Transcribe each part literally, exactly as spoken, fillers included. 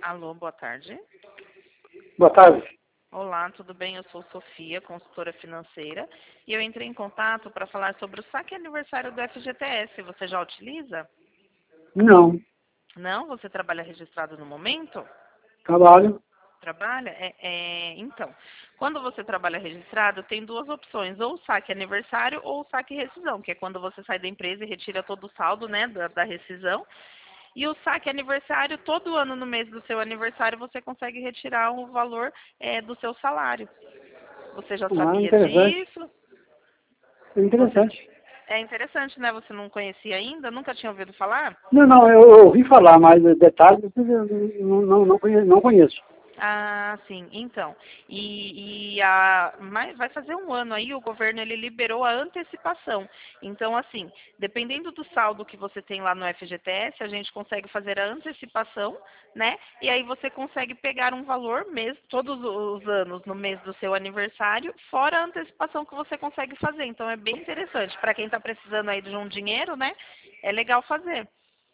Alô, boa tarde. Boa tarde. Olá, tudo bem? Eu sou Sofia, consultora financeira, e eu entrei em contato para falar sobre o saque aniversário do F G T S. Você já utiliza? Não. Não? Você trabalha registrado no momento? Trabalho. Trabalha? É, é, então, quando você trabalha registrado, tem duas opções, ou o saque aniversário ou o saque rescisão, que é quando você sai da empresa e retira todo o saldo, né, da, da rescisão. E o saque aniversário, todo ano no mês do seu aniversário, você consegue retirar o valor é, do seu salário. Você já Ah, sabia interessante. disso? Você... Interessante. É interessante, né? Você não conhecia ainda? Nunca tinha ouvido falar? Não, não, eu ouvi falar, mas detalhes eu não, não, não conheço. Não conheço. Ah, sim. Então, e, e a, mas vai fazer um ano aí, o governo ele liberou a antecipação. Então, assim, dependendo do saldo que você tem lá no F G T S, a gente consegue fazer a antecipação, né? E aí você consegue pegar um valor mês, todos os anos no mês do seu aniversário, fora a antecipação que você consegue fazer. Então, é bem interessante. Para quem está precisando aí de um dinheiro, né? É legal fazer.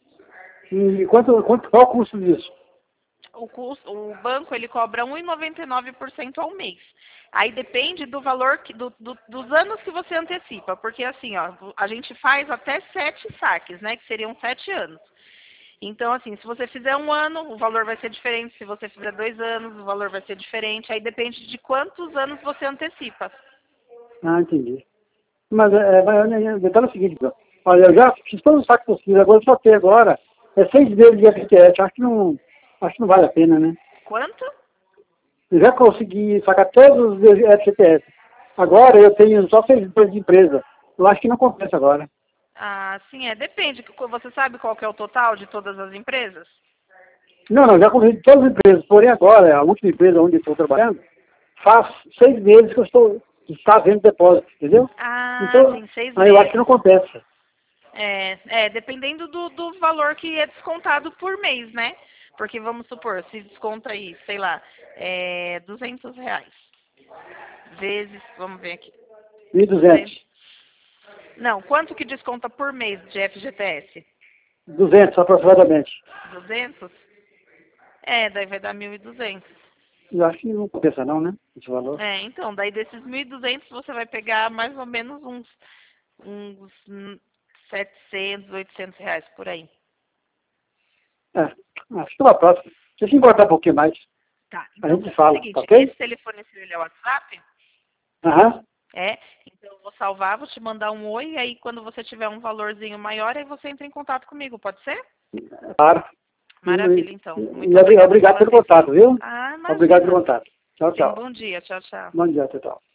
E quanto, quanto, qual o custo disso? O, custo, o banco ele cobra um vírgula noventa e nove por cento ao mês. Aí depende do valor que, do, do, dos anos que você antecipa, porque assim, ó, a gente faz até sete saques, né? Que seriam sete anos. Então, assim, se você fizer um ano, o valor vai ser diferente. Se você fizer dois anos, o valor vai ser diferente. Aí depende de quantos anos você antecipa. Ah, entendi. Mas é, é, o detalhe é o seguinte, olha, eu já fiz todos os saques possíveis, agora eu só tenho agora, é seis vezes de F G T S, acho que não, acho que não vale a pena, né? Quanto? Eu já consegui sacar todos os F G T S. Agora eu tenho só seis vezes de empresa. Eu acho que não compensa agora. Ah, sim, é. Depende. Você sabe qual que é o total de todas as empresas? Não, não, já consegui todas as empresas, porém agora, a última empresa onde eu estou trabalhando, faz seis meses que eu estou, que está vendo depósito, entendeu? Ah, Então, sim, seis aí eu acho que não meses. compensa. É, é dependendo do, do valor que é descontado por mês, né? Porque vamos supor, se desconta aí, sei lá, é, duzentos reais. Vezes, vamos ver aqui. mil e duzentos. duzentos. Não, quanto que desconta por mês de F G T S? duzentos aproximadamente. duzentos? É, daí vai dar mil e duzentos. Eu acho que não compensa não, né? Esse valor. É, então, daí desses mil e duzentos você vai pegar mais ou menos uns, uns hum, setecentos, oitocentos reais por aí. É, acho que uma próxima. Se se importar um pouquinho mais, Tá, a então gente faz o fala, tá seguinte, ok? esse telefone seu ele é o WhatsApp? Aham, É, então eu vou salvar, vou te mandar um oi, e aí quando você tiver um valorzinho maior, aí você entra em contato comigo, pode ser? claro. E, Maravilha, então. e, Muito e obrigada obrigado pela pelo atenção. contato, viu? Ah, Obrigado pelo imagina. contato. Tchau, Tenha um tchau. bom dia. Tchau, tchau. Bom dia, tchau, tchau.